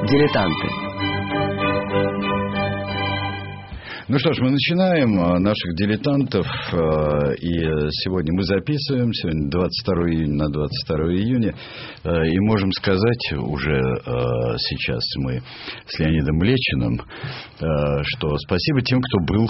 Дилетанты. Ну что ж, мы начинаем наших дилетантов, и сегодня мы записываем, сегодня 22 июня на 22 июня, и можем сказать уже сейчас мы с Леонидом Млечиным, что спасибо тем, кто был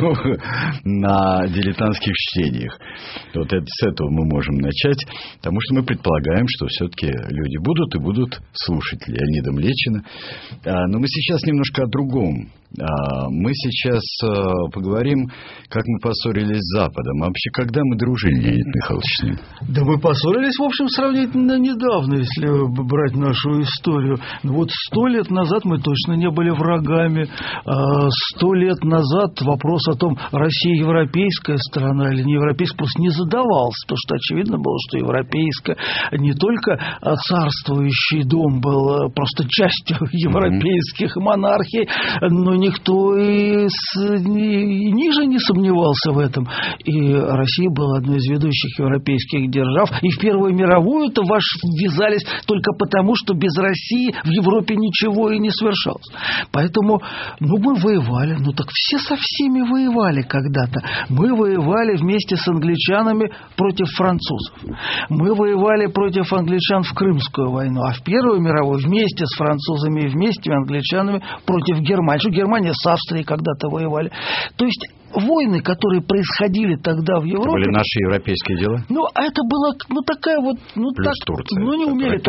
на дилетантских чтениях. Вот с этого мы можем начать, потому что мы предполагаем, что все-таки люди будут и будут слушать Леонида Млечина. Но мы сейчас немножко о другом. Мы сейчас поговорим, как мы поссорились с Западом. А вообще, когда мы дружили, Леонид Михайлович, с ним? Да мы поссорились, в общем, сравнительно недавно, если брать нашу историю. Вот 100 лет назад мы точно не были врагами. 100 лет назад вопрос о том, Россия европейская страна или не европейская, просто не задавался. Потому что очевидно было, что европейская. Не только царствующий дом был просто частью европейских монархий, но никто и ниже не сомневался в этом. И Россия была одной из ведущих европейских держав. И в Первую мировую-то ввязались только потому, что без России в Европе ничего и не совершалось. Поэтому, мы воевали. Так все со всеми воевали когда-то. Мы воевали вместе с англичанами против французов. Мы воевали против англичан в Крымскую войну. А в Первую мировую вместе с французами и вместе с англичанами против Германии. Германия с Австрией когда-то воевали. То есть войны, которые происходили тогда в Европе... Это были наши европейские дела? Это было, такая вот... Плюс так, Турция. Не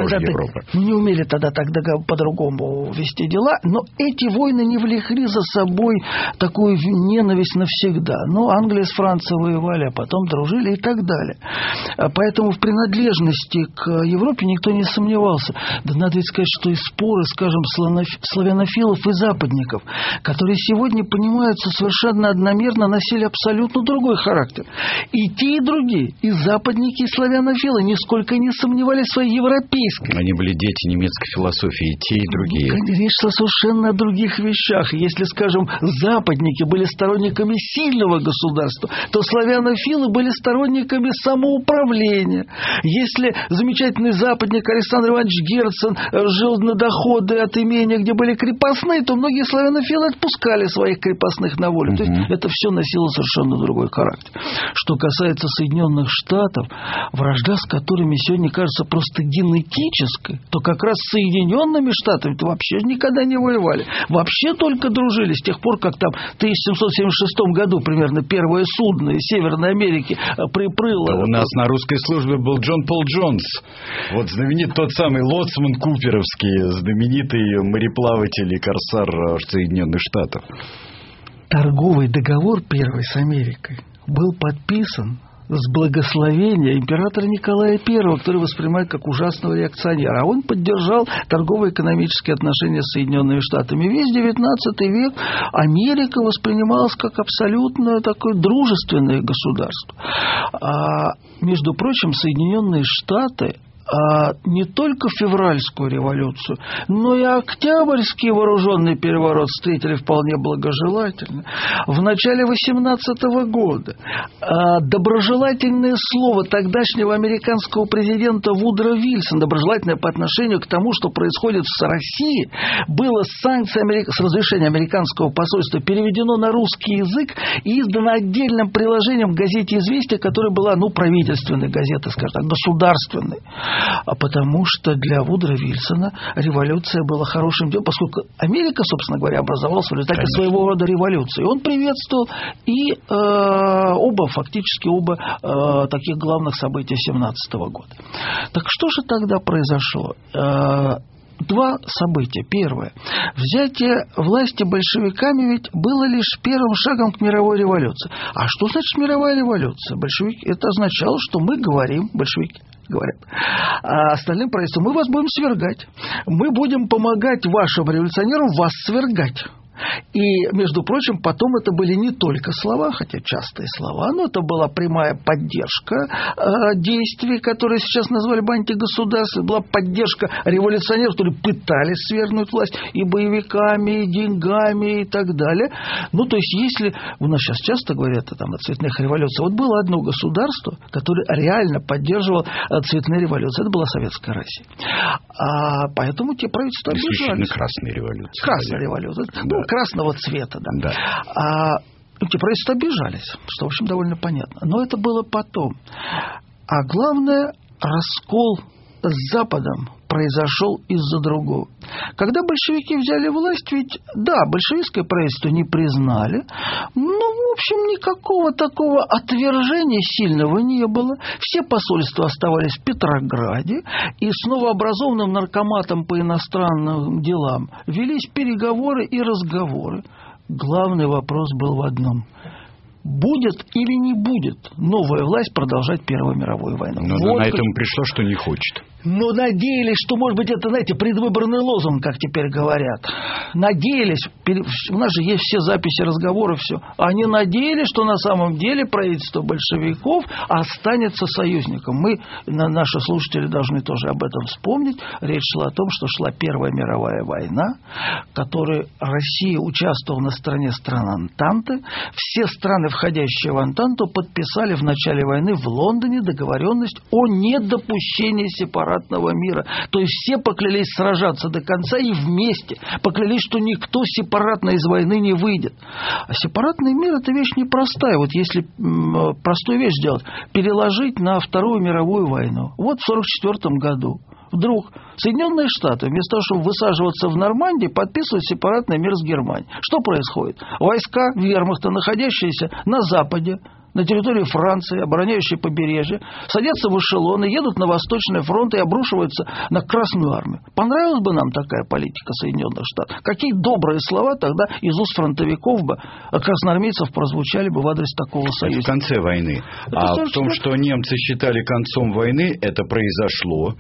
умели тогда по-другому вести дела, но эти войны не влекли за собой такую ненависть навсегда. Англия с Францией воевали, а потом дружили и так далее. Поэтому в принадлежности к Европе никто не сомневался. Да надо ведь сказать, что и споры, скажем, славянофилов и западников, которые сегодня понимаются совершенно одномерно, носили абсолютно другой характер. И те, и другие, и западники, и славянофилы, нисколько не сомневались в своей европейской. Они были дети немецкой философии, и те, и другие. Речь шла совершенно о других вещах. Если, скажем, западники были сторонниками сильного государства, то славянофилы были сторонниками самоуправления. Если замечательный западник Александр Иванович Герцен жил на доходы от имения, где были крепостные, то многие славянофилы отпускали своих крепостных на волю. То есть это все носило совершенно другой характер. Что касается Соединенных Штатов, вражда с которыми сегодня кажется просто генетической, то как раз с Соединенными Штатами-то вообще никогда не воевали. Вообще только дружили с тех пор, как там в 1776 году примерно первое судно из Северной Америки приплыло. Да у нас на русской службе был Джон Пол Джонс. Вот знаменитый тот самый лоцман куперовский, знаменитый мореплаватель и корсар Соединенных Штатов. Торговый договор первый с Америкой был подписан с благословения императора Николая I, который воспринимает как ужасного реакционера. А он поддержал торгово-экономические отношения с Соединенными Штатами. Весь XIX век Америка воспринималась как абсолютно такое дружественное государство. Между прочим, Соединенные Штаты не только февральскую революцию, но и Октябрьский вооруженный переворот встретили вполне благожелательно. В начале 18 года доброжелательное слово тогдашнего американского президента Вудро Вильсона, доброжелательное по отношению к тому, что происходит в России, было с разрешения американского посольства переведено на русский язык и издано отдельным приложением в газете «Известия», которая была, правительственной газетой, скажем так, государственной. Потому что для Вудро Вильсона революция была хорошим делом, поскольку Америка, собственно говоря, образовалась в результате своего рода революции. Он приветствовал и фактически оба таких главных события 17 года. Так что же тогда произошло? Два события. Первое. Взятие власти большевиками ведь было лишь первым шагом к мировой революции. А что значит мировая революция? Большевики, это означало, что мы говорим, большевики говорят, а остальным правительствам: мы вас будем свергать. Мы будем помогать вашим революционерам вас свергать. И, между прочим, потом это были не только слова, хотя частые слова, но это была прямая поддержка действий, которые сейчас назвали бы антигосударственными, была поддержка революционеров, которые пытались свергнуть власть и боевиками, и деньгами, и так далее. Ну, то есть, если у нас сейчас часто говорят о цветных революциях, вот было одно государство, которое реально поддерживало цветные революции, это была Советская Россия. Поэтому те правительства обижались. Красная революция. Красная революция. Да. Ну, красного цвета, да. Те правительства обижались, что, в общем, довольно понятно. Но это было потом. А главное, раскол с Западом произошел из-за другого. Когда большевики взяли власть, ведь, да, большевистское правительство не признали, но, в общем, никакого такого отвержения сильного не было. Все посольства оставались в Петрограде, и с новообразованным наркоматом по иностранным делам велись переговоры и разговоры. Главный вопрос был в одном: будет или не будет новая власть продолжать Первую мировую войну? Но вот на этом пришло, что не хочет. Но надеялись, что, может быть, это, знаете, предвыборный лозунг, как теперь говорят. Надеялись, у нас же есть все записи разговоров, все. Они надеялись, что на самом деле правительство большевиков останется союзником. Наши слушатели должны тоже об этом вспомнить. Речь шла о том, что шла Первая мировая война, в которой Россия участвовала на стороне стран Антанты. Все страны, входящие в Антанту, подписали в начале войны в Лондоне договоренность о недопущении сепаратного мира. То есть все поклялись сражаться до конца и вместе поклялись, что никто сепаратно из войны не выйдет. А сепаратный мир – это вещь непростая. Вот если простую вещь сделать, переложить на Вторую мировую войну. Вот в 1944 году вдруг Соединенные Штаты, вместо того, чтобы высаживаться в Нормандии, подписывают сепаратный мир с Германией. Что происходит? Войска вермахта, находящиеся на Западе, на территории Франции, обороняющие побережье, садятся в эшелоны, едут на Восточный фронт и обрушиваются на Красную армию. Понравилась бы нам такая политика Соединенных Штатов? Какие добрые слова тогда из уст фронтовиков бы, красноармейцев, прозвучали бы в адрес такого союза? В конце войны. В том, что немцы считали концом войны, это произошло.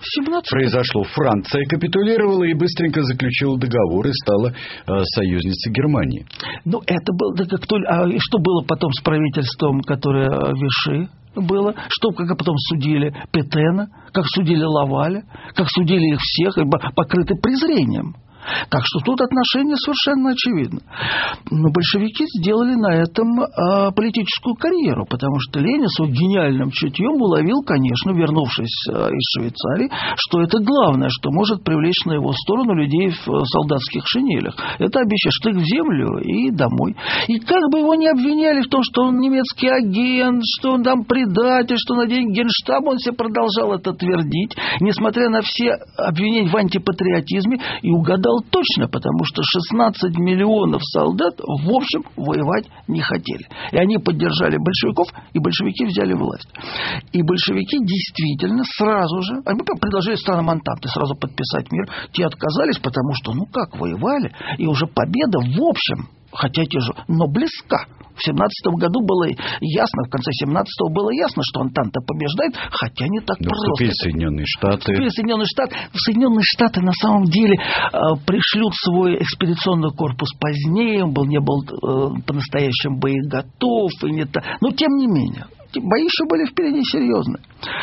Франция капитулировала и быстренько заключила договор и стала союзницей Германии. Ну, это было... и что было потом с правительством, которое Виши было, как потом судили Петена, как судили Лаваля, как судили их всех, покрыты презрением. Так что тут отношение совершенно очевидно. Но большевики сделали на этом политическую карьеру, потому что Ленин своим гениальным чутьем уловил, конечно, вернувшись из Швейцарии, что это главное, что может привлечь на его сторону людей в солдатских шинелях. Это обещаешь штык в землю и домой. И как бы его ни обвиняли в том, что он немецкий агент, что он там предатель, что на деньги Генштаба, он все продолжал это твердить, несмотря на все обвинения в антипатриотизме, и угадал точно, потому что 16 миллионов солдат, в общем, воевать не хотели. И они поддержали большевиков, и большевики взяли власть. И большевики действительно сразу же, они предложили странам Антанты сразу подписать мир. Те отказались, потому что, воевали, и уже победа в общем, хотя тяжело, но близка. В 17 году было ясно, в конце 17-го было ясно, что Антанта побеждает, хотя не так просто. Вступили Соединенные Штаты. Соединенные Штаты на самом деле пришлют свой экспедиционный корпус позднее, он не был по-настоящему боеготов, но тем не менее, бои еще были впереди серьезные.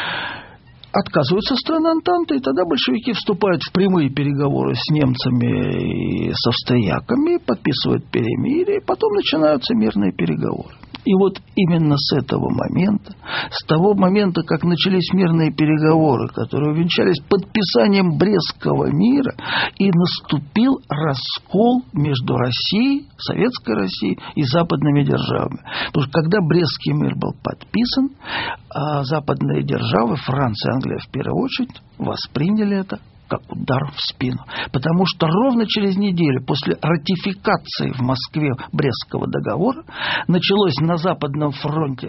Отказываются страны Антанты, и тогда большевики вступают в прямые переговоры с немцами и с австрияками, подписывают перемирие, и потом начинаются мирные переговоры. И вот именно с этого момента, с того момента, как начались мирные переговоры, которые увенчались подписанием Брестского мира, и наступил раскол между Россией, Советской Россией и западными державами. Потому что когда Брестский мир был подписан, западные державы, Франция и Англия в первую очередь, восприняли это как удар в спину. Потому что ровно через неделю после ратификации в Москве Брестского договора началось на западном фронте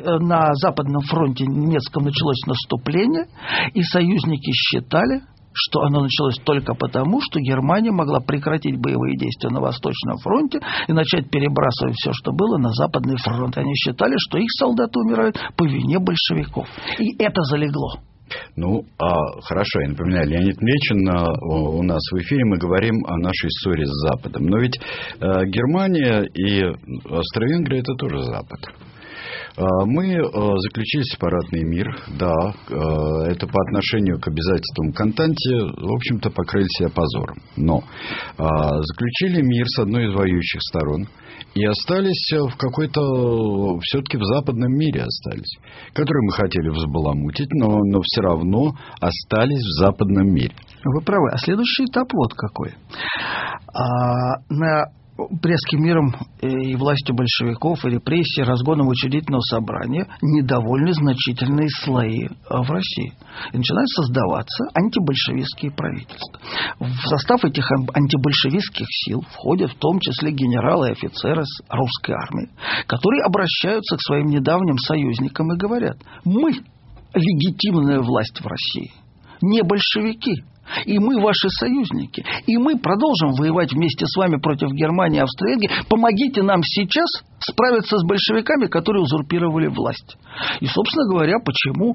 немецком началось наступление, и союзники считали, что оно началось только потому, что Германия могла прекратить боевые действия на Восточном фронте и начать перебрасывать все, что было, на Западный фронт. Они считали, что их солдаты умирают по вине большевиков. И это залегло. Хорошо, я напоминаю, Леонид Мечин у нас в эфире, мы говорим о нашей ссоре с Западом. Но ведь Германия и Австро-Венгрия – это тоже Запад. Мы заключили сепаратный мир, да, это по отношению к обязательствам к Антанте, в общем-то, покрыли себя позором. Но заключили мир с одной из воюющих сторон и остались в какой-то, все-таки в западном мире остались, который мы хотели взбаламутить, но все равно остались в западном мире. Вы правы. А следующий этап вот какой. На Брестским миром и властью большевиков, и репрессий, разгоном учредительного собрания недовольны значительные слои в России. И начинают создаваться антибольшевистские правительства. В состав этих антибольшевистских сил входят в том числе генералы и офицеры русской армии, которые обращаются к своим недавним союзникам и говорят: мы легитимная власть в России, не большевики. И мы ваши союзники. И мы продолжим воевать вместе с вами против Германии и Австро-Венгрии. Помогите нам сейчас справиться с большевиками, которые узурпировали власть. И, собственно говоря, почему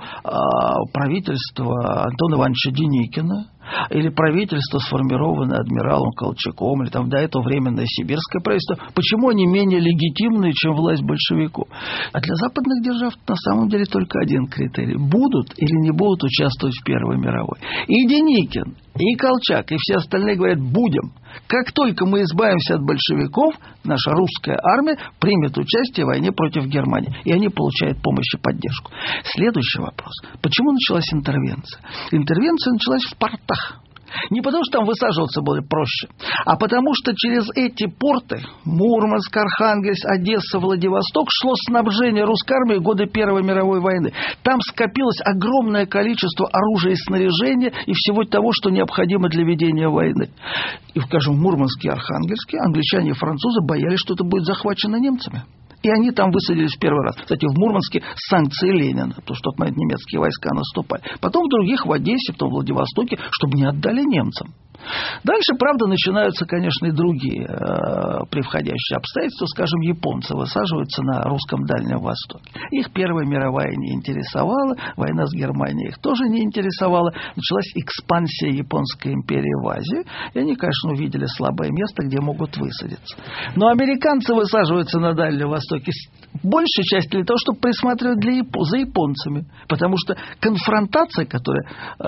правительство Антона Ивановича Деникина или правительство, сформированное адмиралом Колчаком, или там до этого временное сибирское правительство, почему они менее легитимные, чем власть большевиков? А для западных держав на самом деле только один критерий: будут или не будут участвовать в Первой мировой. И Деникин, и Колчак, и все остальные говорят: будем. Как только мы избавимся от большевиков, наша русская армия примет участие в войне против Германии. И они получают помощь и поддержку. Следующий вопрос. Почему началась интервенция? Интервенция началась в портах. Не потому, что там высаживаться было проще, а потому, что через эти порты — Мурманск, Архангельск, Одесса, Владивосток — шло снабжение русской армии в годы Первой мировой войны. Там скопилось огромное количество оружия и снаряжения и всего того, что необходимо для ведения войны. И, скажем, в Мурманске и Архангельске англичане и французы боялись, что это будет захвачено немцами. И они там высадились в первый раз. Кстати, в Мурманске санкции Ленина, потому что в тот момент немецкие войска наступали. Потом в других, в Одессе, потом в Владивостоке, чтобы не отдали немцам. Дальше, правда, начинаются, конечно, и другие превходящие обстоятельства. Скажем, японцы высаживаются на русском Дальнем Востоке. Их Первая мировая не интересовала, война с Германией их тоже не интересовала. Началась экспансия Японской империи в Азию, и они, конечно, увидели слабое место, где могут высадиться. Но американцы высаживаются на Дальнем Востоке большей частью для того, чтобы присматривать за японцами. Потому что конфронтация, которая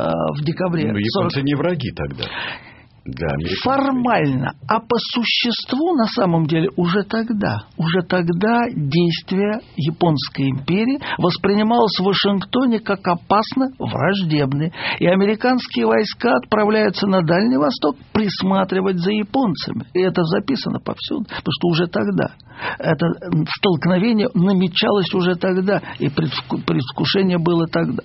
в декабре... Но японцы не враги тогда. Формально, а по существу на самом деле уже тогда действие Японской империи воспринималось в Вашингтоне как опасно враждебное. И американские войска отправляются на Дальний Восток присматривать за японцами. И это записано повсюду, потому что уже тогда это столкновение намечалось уже тогда, и предвкушение было тогда.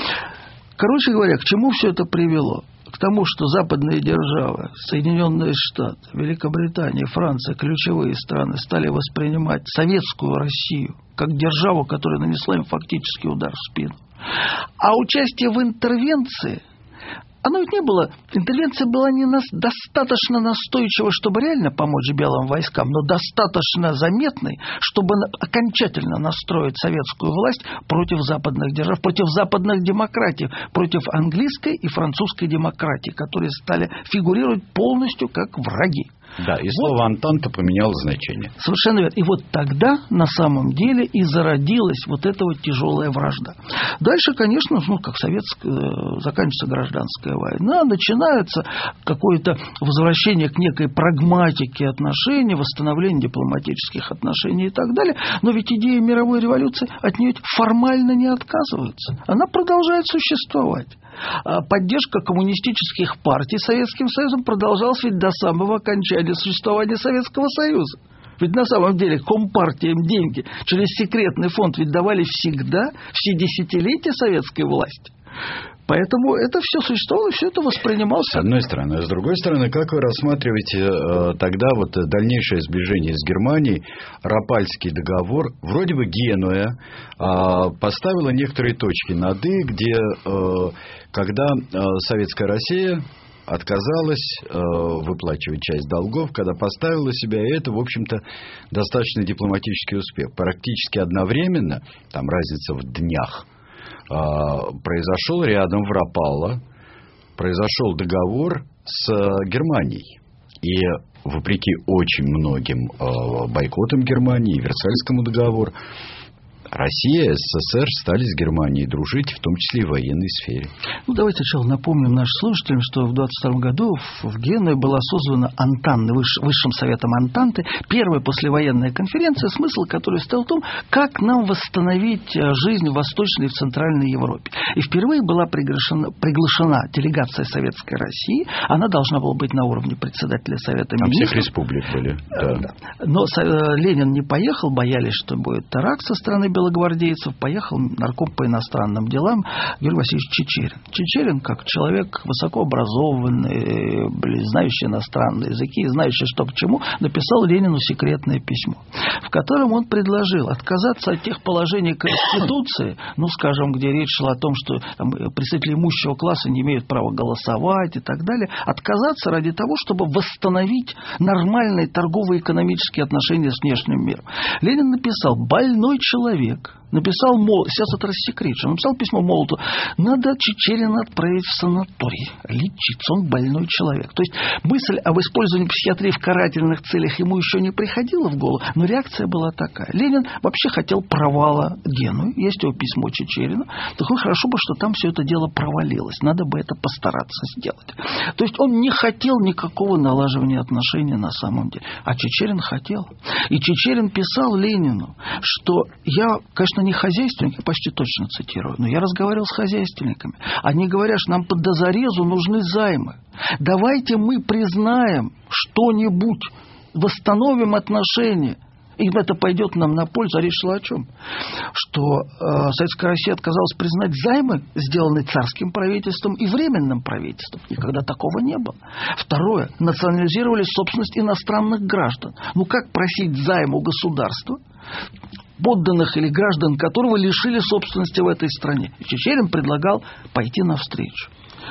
Короче говоря, к чему все это привело? К тому, что западные державы, Соединенные Штаты, Великобритания, Франция, ключевые страны, стали воспринимать советскую Россию как державу, которая нанесла им фактически удар в спину. А участие в интервенции, оно ведь не было, интервенция была не достаточно настойчива, чтобы реально помочь белым войскам, но достаточно заметной, чтобы окончательно настроить советскую власть против западных держав, против западных демократий, против английской и французской демократии, которые стали фигурировать полностью как враги. Да, и слово «Антанта» поменяло значение. Совершенно верно. И вот тогда на самом деле и зародилась вот эта вот тяжелая вражда. Дальше, конечно, как заканчивается гражданская война, начинается какое-то возвращение к некой прагматике отношений, восстановление дипломатических отношений и так далее. Но ведь идея мировой революции от нее формально не отказывается. Она продолжает существовать. Поддержка коммунистических партий Советским Союзом продолжалась ведь до самого окончания существования Советского Союза. Ведь на самом деле компартиям деньги через секретный фонд ведь давали всегда, все десятилетия советской власти. Поэтому это все существовало, все это воспринималось. С одной стороны. А с другой стороны, как вы рассматриваете тогда вот дальнейшее сближение с Германией, Рапальский договор, вроде бы Генуя поставила некоторые точки над «и», где, когда Советская Россия отказалась выплачивать часть долгов, когда поставила себя, и это, в общем-то, достаточно дипломатический успех. Практически одновременно, там разница в днях, произошел рядом, в Рапалло, произошел договор с Германией. И вопреки очень многим бойкотам Германии, Версальскому договору, Россия и СССР стали с Германией дружить, в том числе и в военной сфере. Ну, давайте сначала напомним нашим слушателям, что в 1922 году в Генуе была создана Антанна, Высшим Советом Антанты, первая послевоенная конференция, смысл которой состоял в том, как нам восстановить жизнь в Восточной и в Центральной Европе. И впервые была приглашена делегация Советской России. Она должна была быть на уровне председателя Совета Министров. Там всех республик были. Да. Но Ленин не поехал, боялись, что будет теракт со стороны белогвардейцев. Поехал нарком по иностранным делам Георгий Васильевич Чичерин. Чичерин, как человек высокообразованный, знающий иностранные языки, знающий, что к чему, написал Ленину секретное письмо, в котором он предложил отказаться от тех положений Конституции, ну, скажем, где речь шла о том, что там, представители имущего класса не имеют права голосовать и так далее, отказаться ради того, чтобы восстановить нормальные торгово-экономические отношения с внешним миром. Ленин написал: больной человек, написал, сейчас это рассекречено, написал письмо Молоту: надо Чичерина отправить в санаторий, лечиться, он больной человек. То есть мысль об использовании психиатрии в карательных целях ему еще не приходила в голову, но реакция была такая. Ленин вообще хотел провала Генуи, есть его письмо Чичерину, так хорошо бы, что там все это дело провалилось, надо бы это постараться сделать. То есть он не хотел никакого налаживания отношений на самом деле, а Чичерин хотел. И Чичерин писал Ленину, что я, конечно, не хозяйственник, я почти точно цитирую, но я разговаривал с хозяйственниками. Они говорят, что нам до зарезу нужны займы. Давайте мы признаем что-нибудь, восстановим отношения. И это пойдет нам на пользу. А речь шла о чем? Что Советская Россия отказалась признать займы, сделанные царским правительством и временным правительством. Никогда такого не было. Второе. Национализировали собственность иностранных граждан. Ну, как просить займ у государства, подданных или граждан которого лишили собственности в этой стране? И Чичерин предлагал пойти навстречу.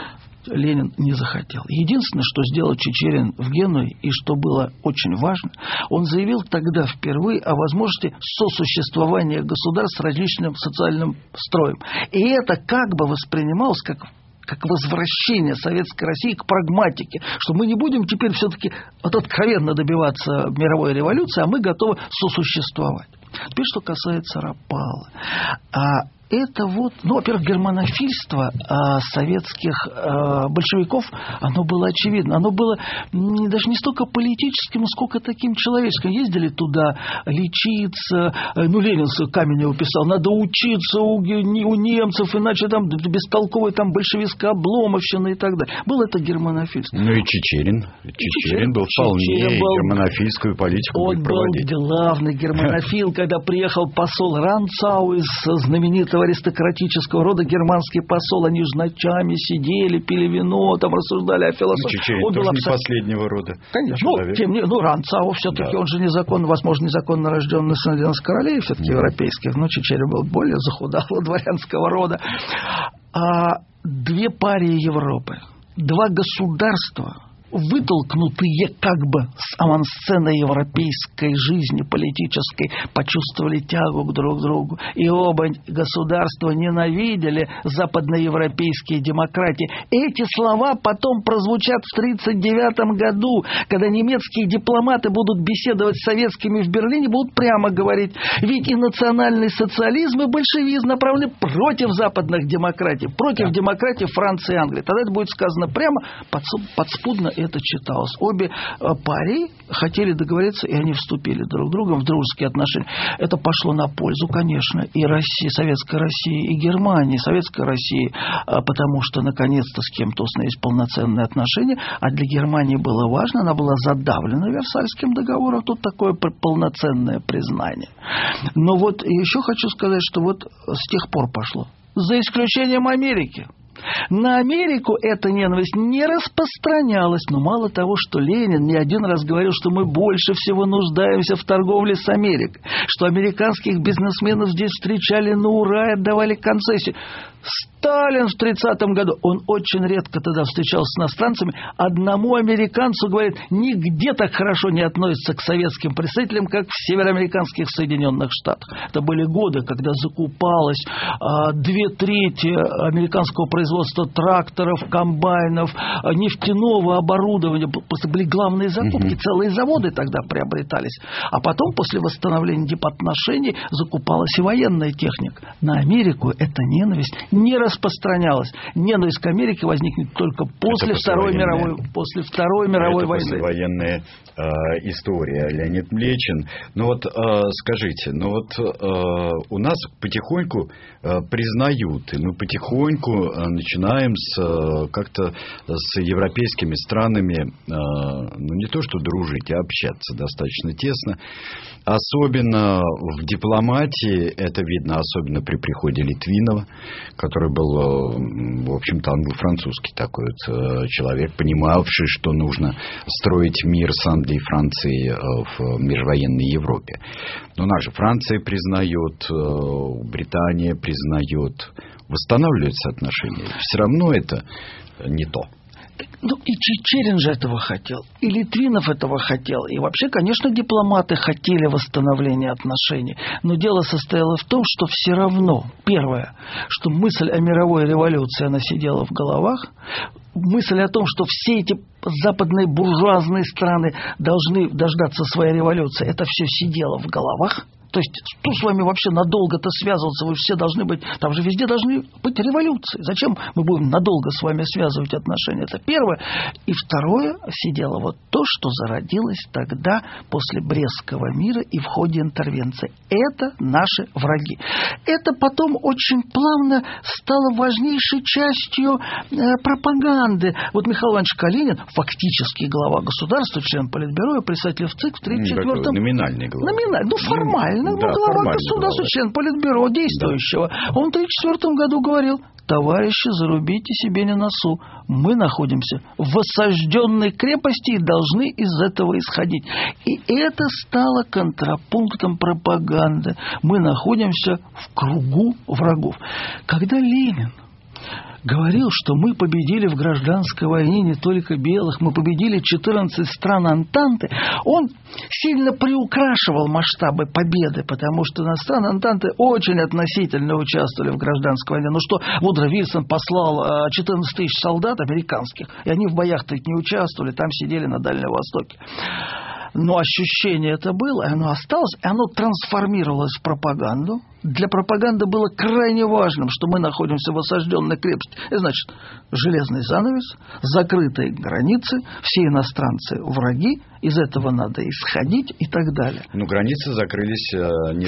Ленин не захотел. Единственное, что сделал Чичерин в Генуе, и что было очень важно, он заявил тогда впервые о возможности сосуществования государств с различным социальным строем. И это как бы воспринималось как возвращение Советской России к прагматике, что мы не будем теперь все-таки откровенно добиваться мировой революции, а мы готовы сосуществовать. Теперь, что касается Рапаллы. Это вот, во-первых, германофильство советских большевиков, оно было очевидно. Оно было даже не столько политическим, сколько таким человеческим. Ездили туда лечиться. Ленин Каменеву писал: надо учиться у немцев, иначе там бестолковый там большевистская обломовщина и так далее. Было это германофильство. Ну и Чичерин был вполне германофильскую политику будет проводить. Он был главный германофил, когда приехал посол Ранцау из знаменитого аристократического рода, германский посол, они же ночами сидели, пили вино, там рассуждали о философии. Чичерин тоже не последнего рода. Конечно. Ранцау все-таки, он же незаконно, возможно, незаконно рожденный сын один из королей, все-таки европейских, но Чичерин был более захудалого дворянского рода. Две парии Европы, два государства, вытолкнутые как бы с авансцены европейской жизни политической, почувствовали тягу друг к другу. И оба государства ненавидели западноевропейские демократии. Эти слова потом прозвучат в 1939 году, когда немецкие дипломаты будут беседовать с советскими в Берлине, будут прямо говорить: ведь и национальный социализм, и большевизм направлены против западных демократий, против демократии Франции и Англии. Тогда это будет сказано прямо, подспудно это читалось. Обе пари хотели договориться, и они вступили друг с другом в дружеские отношения. Это пошло на пользу, конечно, и России, Советской России, и Германии. Советской России, потому что наконец-то с кем-то установились полноценные отношения, а для Германии было важно, она была задавлена Версальским договором, тут такое полноценное признание. Но вот еще хочу сказать, что вот с тех пор пошло. За исключением Америки. На Америку эта ненависть не распространялась. Но мало того, что Ленин не один раз говорил, что мы больше всего нуждаемся в торговле с Америкой, что американских бизнесменов здесь встречали на ура и отдавали концессии. Сталин в 30-м году, он очень редко тогда встречался с иностранцами, одному американцу говорит, нигде так хорошо не относятся к советским представителям, как в североамериканских Соединенных Штатах. Это были годы, когда закупалось 2/3 американского производства тракторов, комбайнов, нефтяного оборудования. Просто были главные закупки, целые заводы тогда приобретались. А потом, после восстановления дипотношений, закупалась и военная техника. На Америку эта ненависть не распространялась. Ненависть к Америке возникнет только после Второй мировой войны. Послевоенная история. Леонид Млечин. Ну вот скажите, у нас потихоньку признают, и мы потихоньку начинаем как-то с европейскими странами, не то что дружить, а общаться достаточно тесно. Особенно в дипломатии это видно, особенно при приходе Литвинова, который был, в общем-то, англо-французский такой вот человек, понимавший, что нужно строить мир с Англией и Францией в межвоенной Европе. Но наша Франция признает, Британия признает, восстанавливаются отношения. Все равно это не то. И Чичерин же этого хотел, и Литвинов этого хотел, и вообще, конечно, дипломаты хотели восстановления отношений. Но дело состояло в том, что все равно, первое, что мысль о мировой революции, она сидела в головах, мысль о том, что все эти западные буржуазные страны должны дождаться своей революции, это все сидело в головах. То есть, что с вами вообще надолго-то связываться? Вы все должны быть... Там же везде должны быть революции. Зачем мы будем надолго с вами связывать отношения? Это первое. И второе, сидело вот то, что зародилось тогда после Брестского мира и в ходе интервенции. Это наши враги. Это потом очень плавно стало важнейшей частью пропаганды. Вот Михаил Иванович Калинин, фактически глава государства, член Политбюро и председатель в ЦИК в 1934-м... Номинальный глава. Формально. Глава государства, член Политбюро действующего. Да. Он в 1934 году говорил: товарищи, зарубите себе на носу. Мы находимся в осажденной крепости и должны из этого исходить. И это стало контрапунктом пропаганды. Мы находимся в кругу врагов. Когда Ленин говорил, что мы победили в гражданской войне не только белых, мы победили 14 стран Антанты, он сильно приукрашивал масштабы победы, потому что страны Антанты очень относительно участвовали в гражданской войне. Ну что, Вудро Вильсон послал 14 тысяч солдат американских, и они в боях-то не участвовали, там сидели на Дальнем Востоке. Но ощущение это было, и оно осталось, и оно трансформировалось в пропаганду. Для пропаганды было крайне важным, что мы находимся в осажденной крепости. Это значит, железный занавес, закрытые границы, все иностранцы враги, из этого надо исходить и так далее. Но границы закрылись не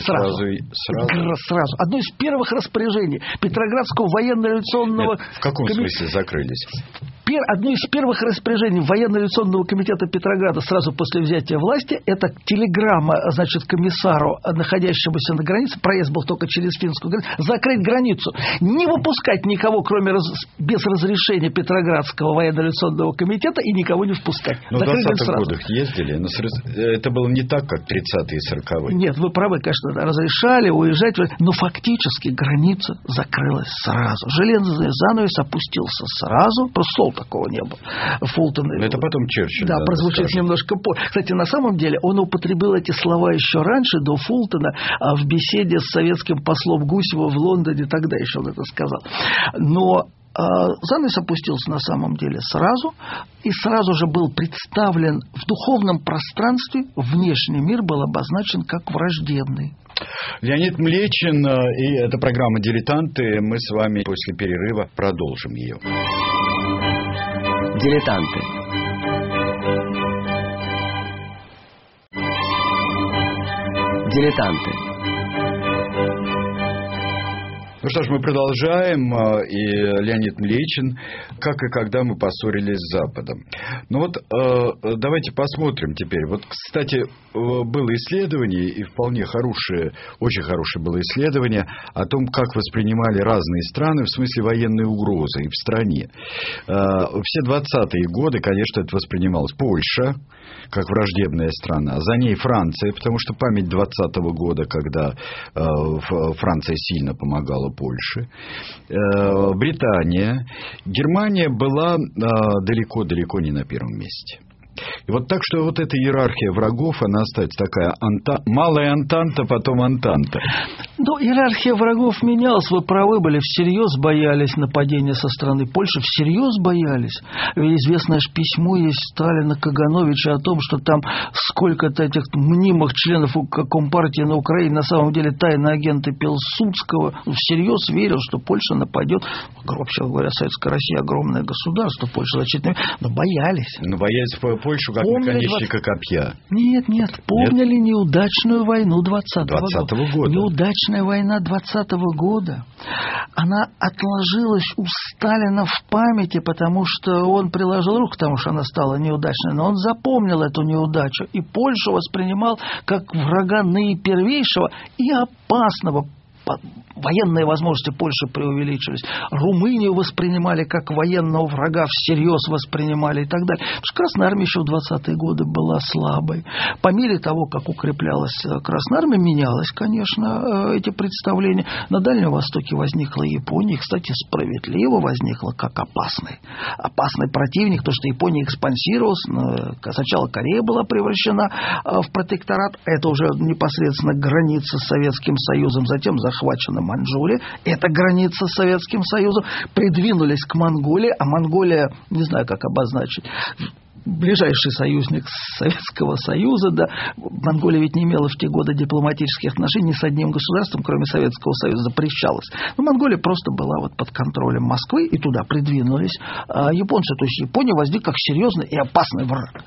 сразу. Одно из первых распоряжений Петроградского военно-революционного... В каком смысле закрылись? Одно из первых распоряжений военно-революционного комитета Петрограда сразу после взятия власти, это телеграмма, значит, комиссару, находящемуся на границе, проезд был только через финскую границу, закрыть границу, не выпускать никого, кроме без разрешения Петроградского военно-революционного комитета, и никого не впускать. Но в 20-х годах ездили, но это было не так, как 30-е и 40-е. Нет, вы правы, конечно, разрешали уезжать, но фактически граница закрылась сразу. Железный занавес опустился сразу, просто слова такого не было. Фултон... Но это потом Черчилль. Да, прозвучит немножко позже. Кстати, на самом деле он употребил эти слова еще раньше, до Фултона, в беседе с советским послом Гусевым в Лондоне, тогда еще он это сказал. Но занавес опустился на самом деле сразу, и сразу же был представлен в духовном пространстве, внешний мир был обозначен как враждебный. Леонид Млечин, и это программа «Дилетанты». Мы с вами после перерыва продолжим ее. Дилетанты. Дилетанты. Ну что ж, мы продолжаем, и Леонид Млечин, как и когда мы поссорились с Западом. Ну вот, давайте посмотрим теперь. Вот, кстати, было исследование, и вполне хорошее, очень хорошее было исследование о том, как воспринимали разные страны в смысле военной угрозы и в стране. Все 20-е годы, конечно, это воспринималось Польша, как враждебная страна, за ней Франция, потому что память 20-го года, когда Франция сильно помогала Польши, Британия, Германия была далеко-далеко не на первом месте. И вот так что вот эта иерархия врагов, она остается такая малая антанта, потом антанта. Ну, иерархия врагов менялась, вы правы были, всерьез боялись нападения со стороны Польши, всерьез боялись. Ведь известное же письмо есть Сталина Кагановича о том, что там сколько-то этих мнимых членов Компартии на Украине, на самом деле тайные агенты Пилсудского, всерьез верил, что Польша нападет. Вообще говоря, Советская Россия огромное государство, Польша значительно, но боялись. Но боялись Польшу как наконечника копья. Нет, помнили неудачную войну 20-го года. Неудачная война 20-го года. Она отложилась у Сталина в памяти, потому что он приложил руку к тому, что она стала неудачной, но он запомнил эту неудачу, и Польшу воспринимал как врага наипервейшего и опасного. Военные возможности Польши преувеличились. Румынию воспринимали как военного врага, всерьез воспринимали и так далее. Потому что Красная Армия еще в 20-е годы была слабой. По мере того, как укреплялась Красная Армия, менялось, конечно, эти представления. На Дальнем Востоке возникла Япония, кстати, справедливо возникла как опасный противник, потому что Япония экспансировалась. Сначала Корея была превращена в протекторат, это уже непосредственно граница с Советским Союзом, затем захвачена Маньчжурия, это граница с Советским Союзом, придвинулись к Монголии, а Монголия, не знаю, как обозначить, ближайший союзник Советского Союза, да. Монголия ведь не имела в те годы дипломатических отношений ни с одним государством, кроме Советского Союза, запрещалось. Но Монголия просто была вот под контролем Москвы, и туда придвинулись японцы. То есть Япония возникла как серьезный и опасный враг.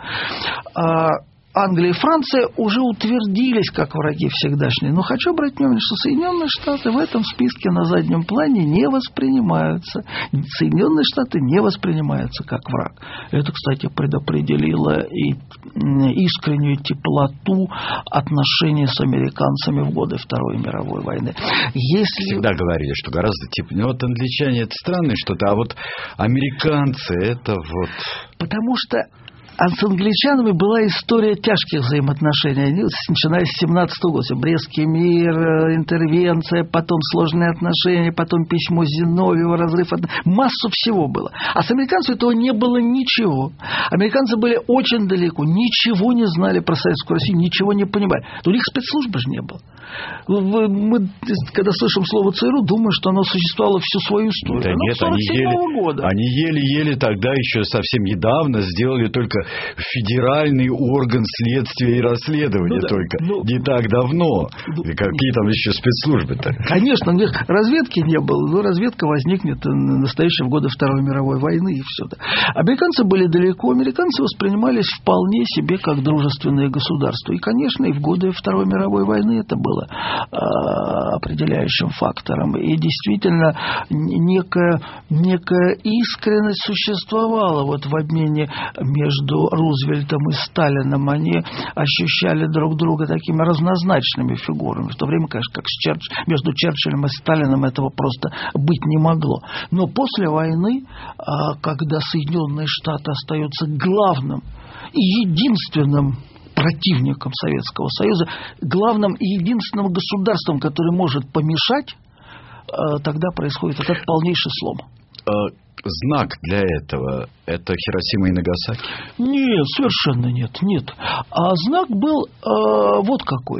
Англия и Франция уже утвердились как враги всегдашние. Но хочу обратить внимание, что Соединенные Штаты в этом списке на заднем плане не воспринимаются. Соединенные Штаты не воспринимаются как враг. Это, кстати, предопределило и искреннюю теплоту отношений с американцами в годы Второй мировой войны. Всегда говорили, что гораздо теплее. Вот англичане это странное что-то, а вот американцы это вот... Потому что с англичанами была история тяжких взаимоотношений, начиная с 17-го года. Брестский мир, интервенция, потом сложные отношения, потом письмо Зиновьева, разрыв. Массу всего было. А с американцами этого не было ничего. Американцы были очень далеко, ничего не знали про Советскую Россию, ничего не понимали. У них спецслужбы же не было. Мы, когда слышим слово ЦРУ, думаем, что оно существовало всю свою историю. Да нет, они еле тогда еще совсем недавно сделали только федеральный орган следствия и расследования, не так давно. Какие там еще спецслужбы-то? Конечно, у них разведки не было, но разведка возникнет настоящие в годы Второй мировой войны и все. Американцы были далеко, американцы воспринимались вполне себе как дружественные государства. И, конечно, и в годы Второй мировой войны это было определяющим фактором. И действительно некая искренность существовала вот в обмене между Рузвельтом и Сталином. Они ощущали друг друга такими разнозначными фигурами. В то время, конечно, как между Черчиллем и Сталином этого просто быть не могло. Но после войны, когда Соединенные Штаты остаются главным и единственным противником Советского Союза, главным и единственным государством, которое может помешать, тогда происходит этот полнейший слом. Знак для этого – это Хиросима и Нагасаки? Нет, совершенно нет. А знак был вот какой.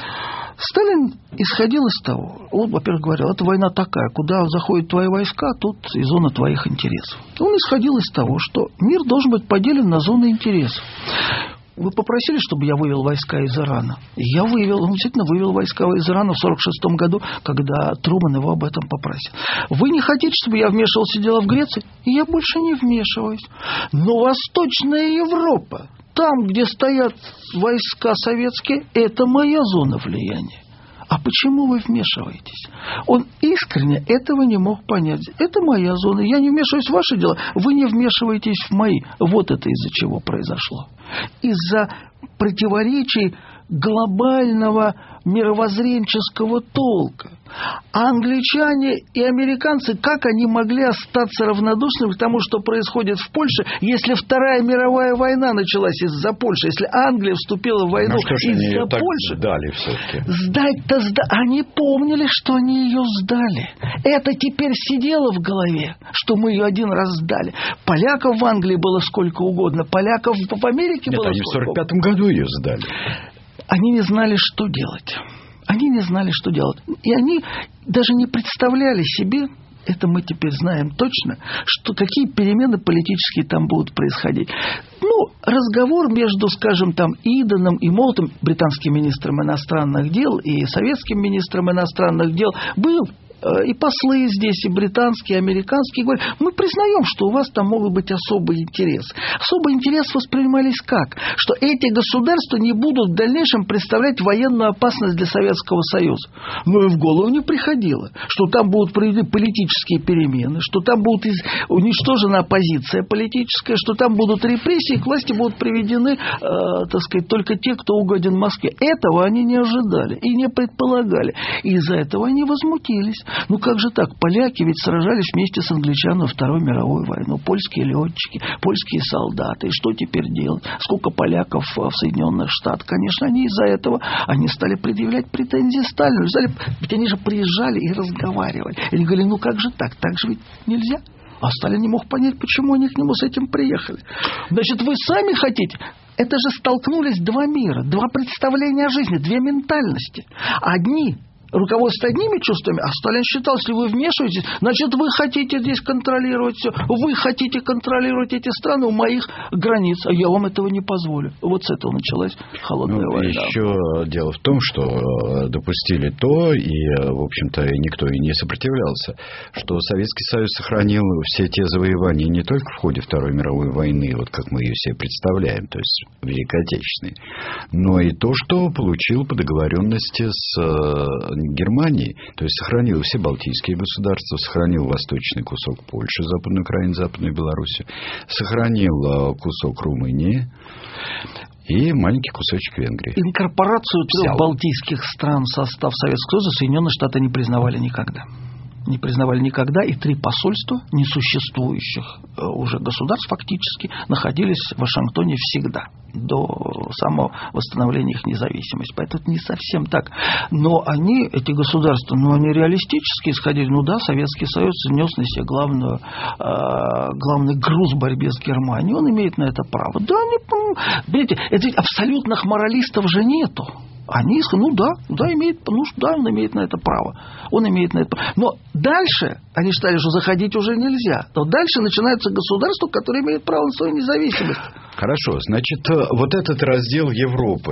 Сталин исходил из того, он, во-первых, говорил, это война такая, куда заходят твои войска, тут и зона твоих интересов. Он исходил из того, что мир должен быть поделен на зоны интересов. Вы попросили, чтобы я вывел войска из Ирана. Я вывел, он действительно вывел войска из Ирана в 1946 году, когда Трумэн его об этом попросил. Вы не хотите, чтобы я вмешивался в дела в Греции? И я больше не вмешиваюсь. Но Восточная Европа, там, где стоят войска советские, это моя зона влияния. А почему вы вмешиваетесь? Он искренне этого не мог понять. Это моя зона, я не вмешиваюсь в ваши дела, вы не вмешиваетесь в мои. Вот это из-за чего произошло. Из-за противоречий глобального мировоззренческого толка. А англичане и американцы, как они могли остаться равнодушными к тому, что происходит в Польше, если Вторая мировая война началась из-за Польши, если Англия вступила в войну из-за Польши? Сдали все-таки. Сдать-то они помнили, что они ее сдали. Это теперь сидело в голове, что мы ее один раз сдали. Поляков в Англии было сколько угодно, поляков в Америке было сколько угодно. Они в 45-м году ее сдали. Они не знали, что делать. Они не знали, что делать. И они даже не представляли себе, это мы теперь знаем точно, что какие перемены политические там будут происходить. Разговор между, скажем, там, Иденом и Молотом, британским министром иностранных дел, и советским министром иностранных дел, был. И послы здесь, и британские, и американские говорят, мы признаем, что у вас там могут быть особые интересы. Особый интерес воспринимались как? Что эти государства не будут в дальнейшем представлять военную опасность для Советского Союза. Но и в голову не приходило, что там будут проведены политические перемены, что там будет уничтожена оппозиция политическая, что там будут репрессии, к власти будут приведены, так сказать, только те, кто угоден Москве. Этого они не ожидали и не предполагали. И из-за этого они возмутились. Как же так? Поляки ведь сражались вместе с англичанами во Вторую мировую войну. Польские летчики, польские солдаты. И что теперь делать? Сколько поляков в Соединенных Штатах? Конечно, они из-за этого они стали предъявлять претензии Сталину. Ведь они же приезжали и разговаривали. И они говорили, как же так? Так же ведь нельзя. А Сталин не мог понять, почему они к нему с этим приехали. Значит, вы сами хотите... Это же столкнулись два мира, два представления о жизни, две ментальности. Одни... руководство одними чувствами, а Сталин считал, если вы вмешиваетесь, значит, вы хотите здесь контролировать все, вы хотите контролировать эти страны у моих границ, а я вам этого не позволю. Вот с этого началась холодная война. Еще дело в том, что допустили то, и, в общем-то, никто и не сопротивлялся, что Советский Союз сохранил все те завоевания не только в ходе Второй мировой войны, вот как мы ее себе представляем, то есть Великой Отечественной, но и то, что получил по договоренности с Германии, то есть сохранил все балтийские государства, сохранил восточный кусок Польши, Западную Украину, Западную Белоруссию, сохранил кусок Румынии и маленький кусочек Венгрии. Инкорпорацию трех балтийских стран в состав Советского Союза Соединенные Штаты не признавали никогда. Не признавали никогда, и три посольства несуществующих уже государств фактически находились в Вашингтоне всегда, до самого восстановления их независимости. Поэтому это не совсем так. Но они, эти государства, они реалистически исходили. Советский Союз нес на себе главный груз в борьбе с Германией. Он имеет на это право. Да, видите, это абсолютных моралистов же нету. Они, он имеет на это право. Он имеет на это право. Но дальше они считали, что заходить уже нельзя. Но дальше начинается государство, которое имеет право на свою независимость. Хорошо. Значит, вот этот раздел Европы,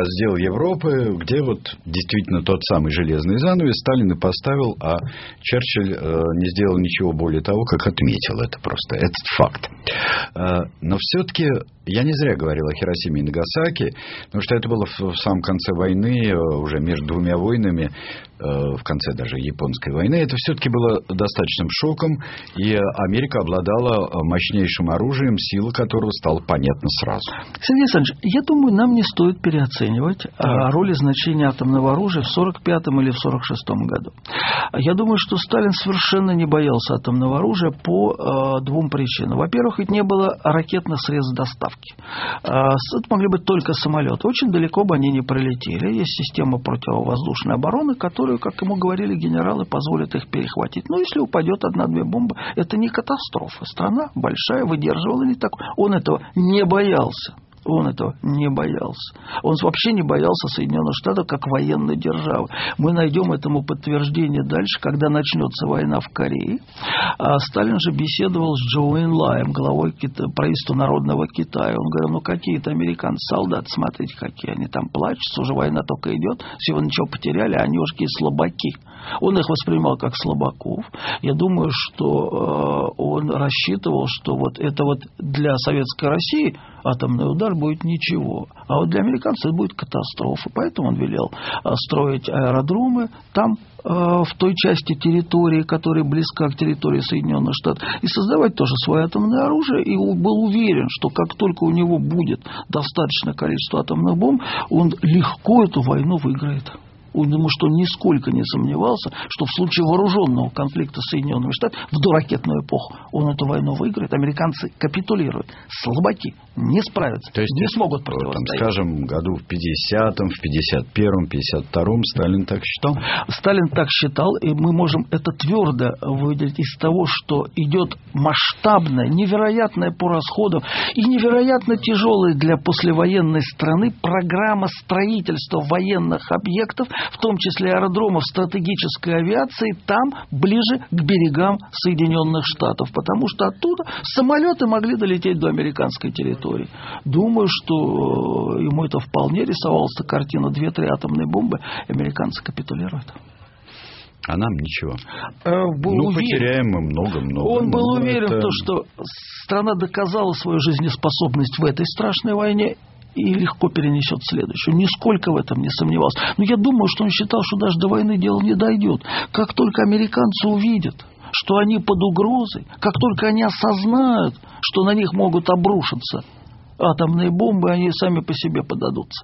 где вот действительно тот самый железный занавес Сталин и поставил, а Черчилль не сделал ничего более того, как отметил это просто. Это факт. Но все-таки я не зря говорил о Хиросиме и Нагасаки, потому что это было в самом конце войны, уже между двумя войнами, в конце даже японской войны. Это все-таки было достаточным шоком, и Америка обладала мощнейшим оружием, сила которого стала понятна сразу. Сергей Александрович, я думаю, нам не стоит переоценивать роль и значение атомного оружия в 1945 или в 1946 году. Я думаю, что Сталин совершенно не боялся атомного оружия по двум причинам. Во-первых, ведь не было ракетных средств доставки. Это могли быть только самолеты. Очень далеко бы они не пролетели. Есть система противовоздушной обороны, которую, как ему говорили генералы, позволит их перехватить. Но если упадет одна-две бомбы, это не катастрофа. Страна большая, выдерживала не так. Он этого не боялся. Он этого не боялся. Он вообще не боялся Соединенных Штатов как военной державы. Мы найдем этому подтверждение дальше, когда начнется война в Корее. Сталин же беседовал с Чжоу Энлаем, главой правительства Народного Китая. Он говорил, какие-то американцы, солдаты, смотрите, какие они там плачутся, уже война только идет, всего ничего потеряли, а они уж какие слабаки. Он их воспринимал как слабаков. Я думаю, что он рассчитывал, что вот это вот для Советской России атомный удар будет ничего. А вот для американцев это будет катастрофа. Поэтому он велел строить аэродромы там, в той части территории, которая близка к территории Соединенных Штатов, и создавать тоже свое атомное оружие. И он был уверен, что как только у него будет достаточное количество атомных бомб, он легко эту войну выиграет. Он, думаю, что нисколько не сомневался, что в случае вооруженного конфликта с Соединенными Штатами в доракетную эпоху он эту войну выиграет. Американцы капитулируют. Слабаки не справятся, то есть, не смогут противостоять. Скажем, году в 50-м, в 51-м, 52-м Сталин так считал? Сталин так считал, и мы можем это твердо выделить из того, что идет масштабная, невероятная по расходам и невероятно тяжелая для послевоенной страны программа строительства военных объектов, в том числе аэродромов стратегической авиации, там, ближе к берегам Соединенных Штатов, потому что оттуда самолеты могли долететь до американской территории. Думаю, что ему это вполне рисовалась картина: 2-3 атомные бомбы, американцы капитулируют. А нам ничего. Потеряем мы много-много. Он был уверен в том, что страна доказала свою жизнеспособность в этой страшной войне и легко перенесет следующую. Нисколько в этом не сомневался. Но я думаю, что он считал, что даже до войны дело не дойдет. Как только американцы увидят, что они под угрозой, как только они осознают, что на них могут обрушиться атомные бомбы, они сами по себе поддадутся,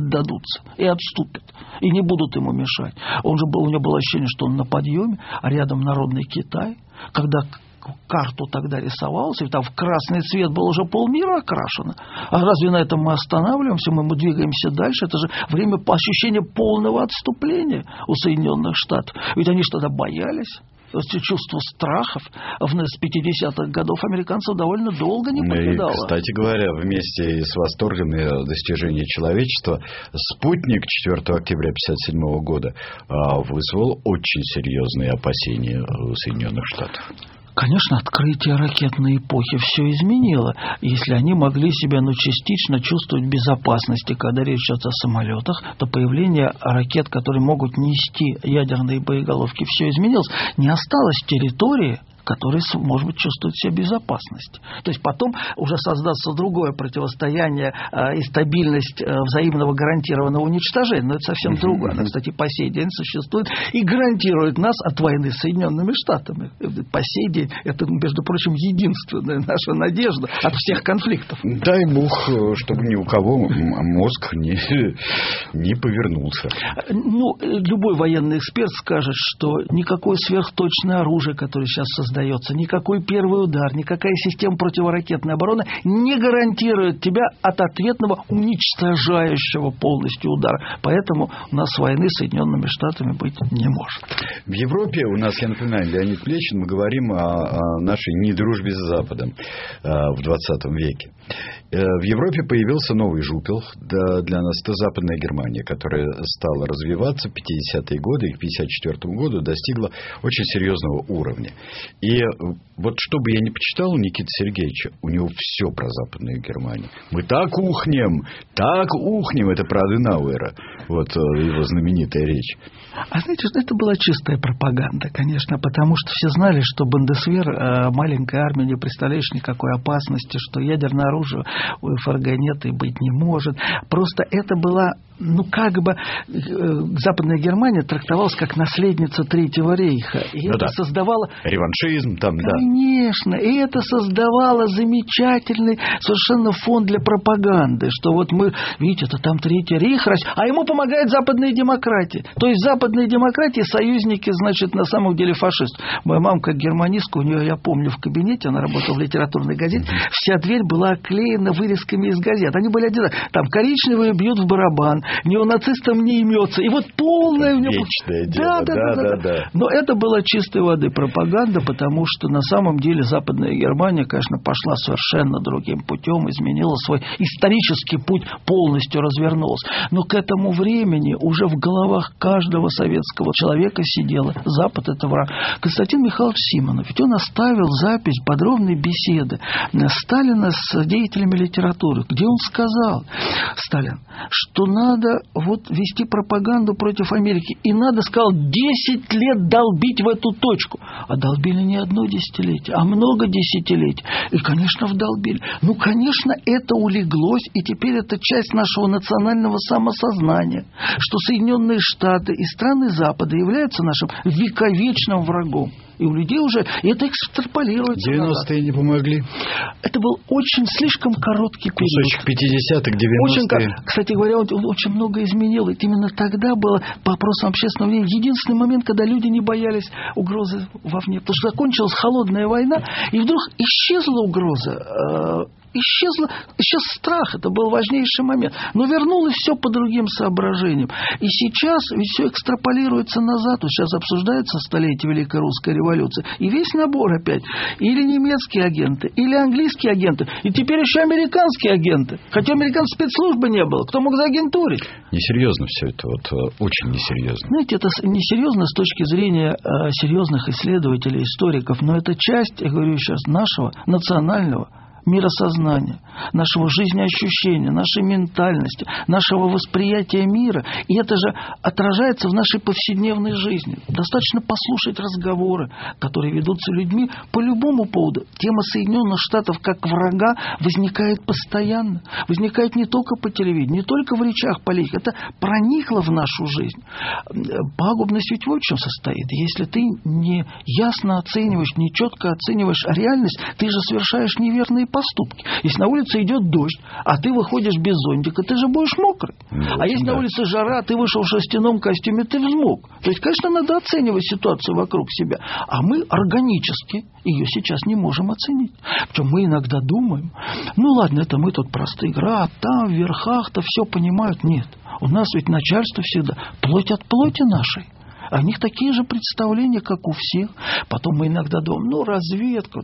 и отступят, и не будут ему мешать. У него было ощущение, что он на подъеме, а рядом народный Китай. Когда карту тогда рисовался, и там в красный цвет было уже полмира окрашено. А разве на этом мы останавливаемся? Мы двигаемся дальше. Это же время ощущения полного отступления у Соединенных Штатов. Ведь они же тогда боялись. Чувство страхов с 50-х годов американцев довольно долго не покидало. И, кстати говоря, вместе с восторгом достижений человечества спутник 4 октября 1957 года вызвал очень серьезные опасения у Соединенных Штатов. Конечно, открытие ракетной эпохи все изменило. Если они могли себя частично чувствовать в безопасности, когда речь идет о самолетах, то появление ракет, которые могут нести ядерные боеголовки, все изменилось. Не осталось территории, которые, может быть, чувствуют себя в безопасности. То есть потом уже создастся другое противостояние и стабильность взаимного гарантированного уничтожения. Но это совсем другое. Она, кстати, по сей день существует и гарантирует нас от войны с Соединенными Штатами. По сей день это, между прочим, единственная наша надежда от всех конфликтов. Дай Бог, чтобы ни у кого мозг не повернулся. Любой военный эксперт скажет, что никакое сверхточное оружие, которое сейчас создается, никакой первый удар, никакая система противоракетной обороны не гарантирует тебя от ответного уничтожающего полностью удара. Поэтому у нас войны с Соединенными Штатами быть не может. В Европе у нас, я напоминаю, Леонид Плечин, мы говорим о нашей недружбе с Западом в 20 веке. В Европе появился новый жупел для нас. Это Западная Германия, которая стала развиваться в 50-е годы и к 54 году достигла очень серьезного уровня. И вот что бы я ни почитал у Никиты Сергеевича, у него все про Западную Германию. Мы так ухнем, это про Аденауэра. Вот его знаменитая речь. А знаете, что это была чистая пропаганда, конечно, потому что все знали, что Бундесвер, маленькая армия, не представляешь никакой опасности, что ядерное оружие у ФРГ нет и быть не может. Просто это была, Западная Германия трактовалась как наследница Третьего рейха. И это создавало... Реваншизм там, да. Конечно. И это создавало замечательный совершенно фон для пропаганды, что вот мы, видите, это там Третий рейх, а ему помогает западная демократия. То есть западные демократии союзники, значит, на самом деле фашисты. Моя мама, как германистка, у нее, я помню, в кабинете, она работала в литературной газете, вся дверь была оклеена вырезками из газет. Они были одинаковые. Там коричневые бьют в барабан, неонацистам не имется. И вот полное... Вечное дело. Да. Но это была чистой воды пропаганда, потому что на самом деле Западная Германия, конечно, пошла совершенно другим путем, изменила свой исторический путь, полностью развернулась. Но к этому времени уже в головах каждого советского человека сидело: Запад — это враг. Константин Михайлович Симонов, ведь он оставил запись подробной беседы Сталина с деятелями литературы, где он сказал: Сталин, что надо вести пропаганду против Америки. И надо, сказал, 10 лет долбить в эту точку. А долбили не одно десятилетие, а много десятилетий. И, конечно, вдолбили. Конечно, это улеглось, и теперь это часть нашего национального самосознания, что Соединенные Штаты и страны Запада являются нашим вековечным врагом. И у людей уже это экстраполируется. 90-е не помогли? Это был очень слишком короткий период. Кусочек 50-х, 90-е. Кстати говоря, он очень много изменил. И именно тогда было по вопросам общественного мнения единственный момент, когда люди не боялись угрозы вовне. Потому что закончилась холодная война, и вдруг исчезла угроза. Исчез страх, это был важнейший момент. Но вернулось все по другим соображениям. И сейчас ведь все экстраполируется назад. Сейчас обсуждается столетие Великой Русской революции. И весь набор опять. Или немецкие агенты, или английские агенты. И теперь еще американские агенты. Хотя американской спецслужбы не было. Кто мог заагентурить? Несерьезно все это. Очень несерьезно. Знаете, это несерьезно с точки зрения серьезных исследователей, историков. Но это часть, я говорю сейчас, нашего национального миросознания, нашего жизнеощущения, нашей ментальности, нашего восприятия мира. И это же отражается в нашей повседневной жизни. Достаточно послушать разговоры, которые ведутся людьми по любому поводу. Тема Соединенных Штатов как врага возникает постоянно. Возникает не только по телевидению, не только в речах политиков. Это проникло в нашу жизнь. Пагубность ведь в чем состоит? Если ты не ясно оцениваешь, не четко оцениваешь реальность, ты же совершаешь неверные поступки. Если на улице идет дождь, а ты выходишь без зонтика, ты же будешь мокрый. А если на улице жара, а ты вышел в шерстяном костюме, ты взмок. То есть, конечно, надо оценивать ситуацию вокруг себя. А мы органически ее сейчас не можем оценить. Причем мы иногда думаем, ладно, это мы тут простые, там в верхах-то все понимают. Нет. У нас ведь начальство всегда плоть от плоти нашей. У них такие же представления, как у всех. Потом мы иногда думаем, разведка,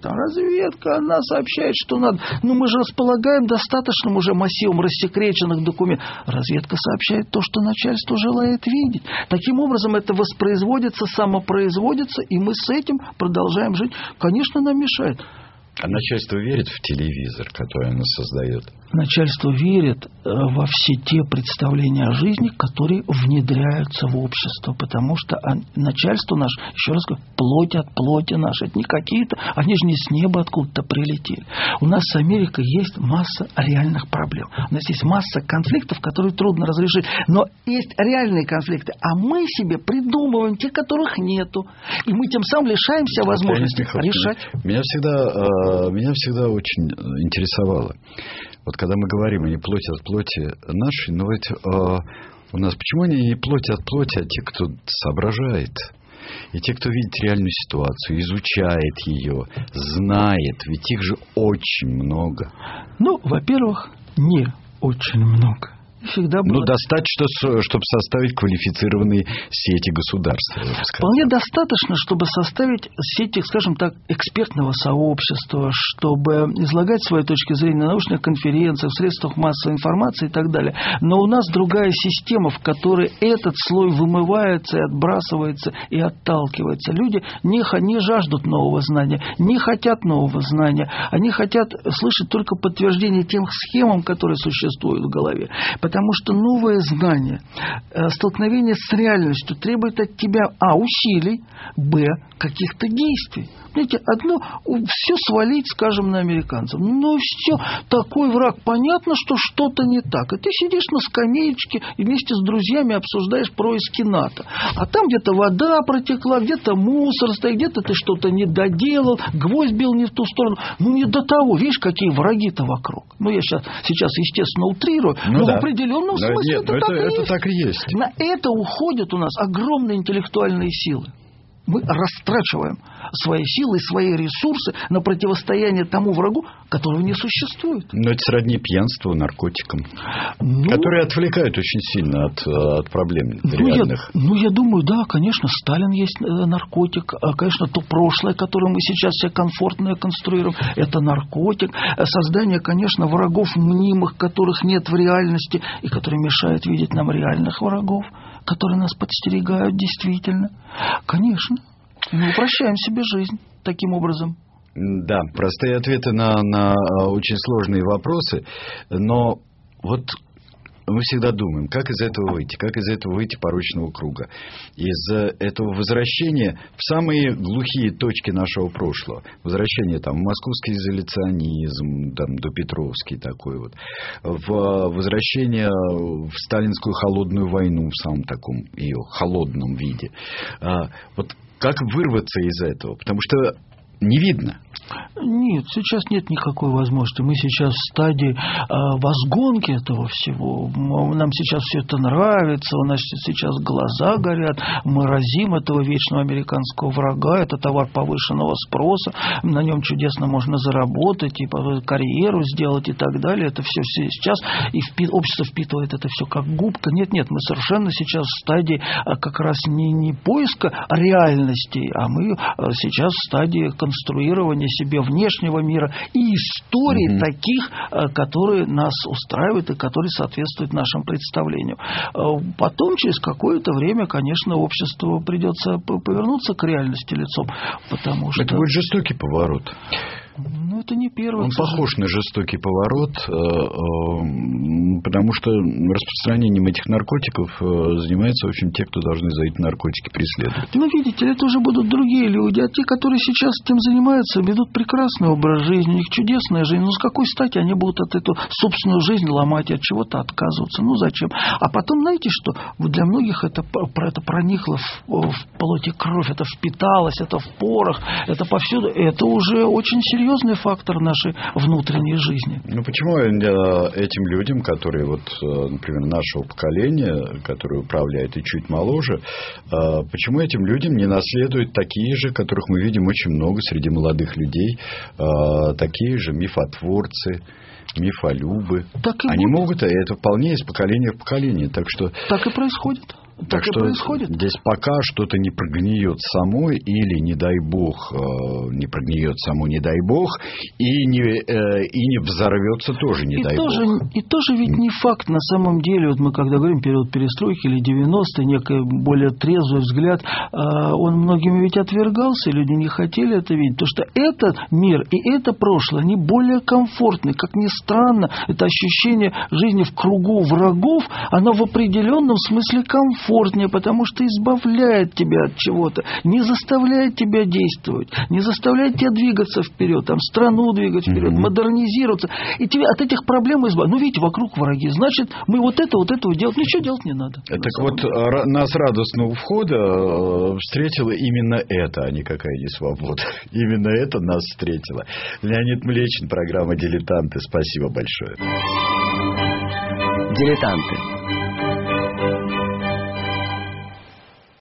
она сообщает, что надо. Мы же располагаем достаточным уже массивом рассекреченных документов. Разведка сообщает то, что начальство желает видеть. Таким образом, это воспроизводится, самопроизводится, и мы с этим продолжаем жить. Конечно, нам мешает. А начальство верит в телевизор, который оно создает? Начальство верит во все те представления о жизни, которые внедряются в общество. Потому что начальство наше, еще раз говорю, плоть от плоти нашей. Это не какие-то, они же не с неба откуда-то прилетели. У нас с Америкой есть масса реальных проблем. У нас есть масса конфликтов, которые трудно разрешить. Но есть реальные конфликты. А мы себе придумываем те, которых нету. И мы тем самым лишаемся возможности решать. Меня всегда очень интересовало. Когда мы говорим, они плоть от плоти нашей, но ведь у нас почему они не плоть от плоти, а те, кто соображает, и те, кто видит реальную ситуацию, изучает ее, знает, ведь их же очень много. Во-первых, не очень много. Всегда было... достаточно, чтобы составить квалифицированные сети государства. Вполне достаточно, чтобы составить сети, скажем так, экспертного сообщества, чтобы излагать свои точки зрения на научных конференциях, в средствах массовой информации и так далее. Но у нас другая система, в которой этот слой вымывается и отбрасывается и отталкивается. Люди не жаждут нового знания, не хотят нового знания. Они хотят слышать только подтверждение тем схемам, которые существуют в голове. Потому что новое знание, столкновение с реальностью требует от тебя усилий, каких-то действий. Знаете, все свалить, скажем, на американцев. Все, такой враг, понятно, что что-то не так. И ты сидишь на скамеечке и вместе с друзьями обсуждаешь происки НАТО. А там где-то вода протекла, где-то мусор стоит, где-то ты что-то не доделал, гвоздь бил не в ту сторону. Не до того. Видишь, какие враги-то вокруг. Я сейчас, естественно, утрирую, но в определенном смысле это так и есть. На это уходят у нас огромные интеллектуальные силы. Мы растрачиваем свои силы, свои ресурсы на противостояние тому врагу, которого не существует. Но это сродни пьянству, наркотикам, которые отвлекают очень сильно от проблем реальных. Я думаю, да, конечно, Сталин есть наркотик. Конечно, то прошлое, которое мы сейчас себе комфортно конструируем, это наркотик. Создание, конечно, врагов мнимых, которых нет в реальности, и которые мешают видеть нам реальных врагов, которые нас подстерегают действительно. Конечно. Мы упрощаем себе жизнь таким образом. Да, простые ответы на очень сложные вопросы. Но мы всегда думаем, как из этого выйти порочного круга. Из этого возвращения в самые глухие точки нашего прошлого. Возвращение в московский изоляционизм, допетровский такой вот. Возвращение в сталинскую холодную войну в самом таком ее холодном виде. Вот как вырваться из этого? Потому что не видно. Нет, сейчас нет никакой возможности. Мы сейчас в стадии возгонки этого всего. Нам сейчас все это нравится, у нас сейчас глаза горят, мы разим этого вечного американского врага, это товар повышенного спроса, на нем чудесно можно заработать, и карьеру сделать и так далее. Это все сейчас, и общество впитывает это все как губка. Нет, мы совершенно сейчас в стадии как раз не поиска реальностей, а мы сейчас в стадии конструирования себе внешнего мира и историй таких, которые нас устраивают и которые соответствуют нашим представлениям. Потом, через какое-то время, конечно, обществу придется повернуться к реальности лицом, потому что... Это будет жестокий поворот. Ну, это не первый. Он похож на жестокий поворот, потому что распространением этих наркотиков занимаются, в общем, те, кто должны за эти наркотики преследовать. Ну, видите, это уже будут другие люди. А те, которые сейчас этим занимаются, ведут прекрасный образ жизни, у них чудесная жизнь. Ну, с какой стати они будут от эту собственную жизнь ломать и от чего-то отказываться? Ну, зачем? А потом, знаете что? Для многих это проникло в плоть и кровь, это впиталось, это в порах, это повсюду. Это уже очень серьезный фактор нашей внутренней жизни. Ну, почему этим людям, которые, например, нашего поколения, которые управляют и чуть моложе, почему этим людям не наследуют такие же, которых мы видим очень много среди молодых людей, такие же мифотворцы, мифолюбы? Они могут, и это вполне из поколения в поколение. Так и происходит. Так что происходит. Здесь пока что-то не прогниет само, или, не дай бог, не прогниет само, не дай бог, и не взорвется тоже, не дай бог. И тоже ведь не факт на самом деле. Вот мы когда говорим период перестройки или 90-е, некий более трезвый взгляд, он многими ведь отвергался, люди не хотели это видеть. Потому что этот мир и это прошлое, они более комфортны. Как ни странно, это ощущение жизни в кругу врагов, оно в определенном смысле комфортное. Потому что избавляет тебя от чего-то, не заставляет тебя действовать, не заставляет тебя двигаться вперед, страну двигать вперед, модернизироваться. И тебе от этих проблем избавить. Ну, видите, вокруг враги. Значит, мы вот этого делать. Ничего делать не надо. Так вот, нас радостно у входа встретила именно это, а никакая не свобода. Именно это нас встретило. Леонид Млечин, программа «Дилетанты». Спасибо большое. «Дилетанты».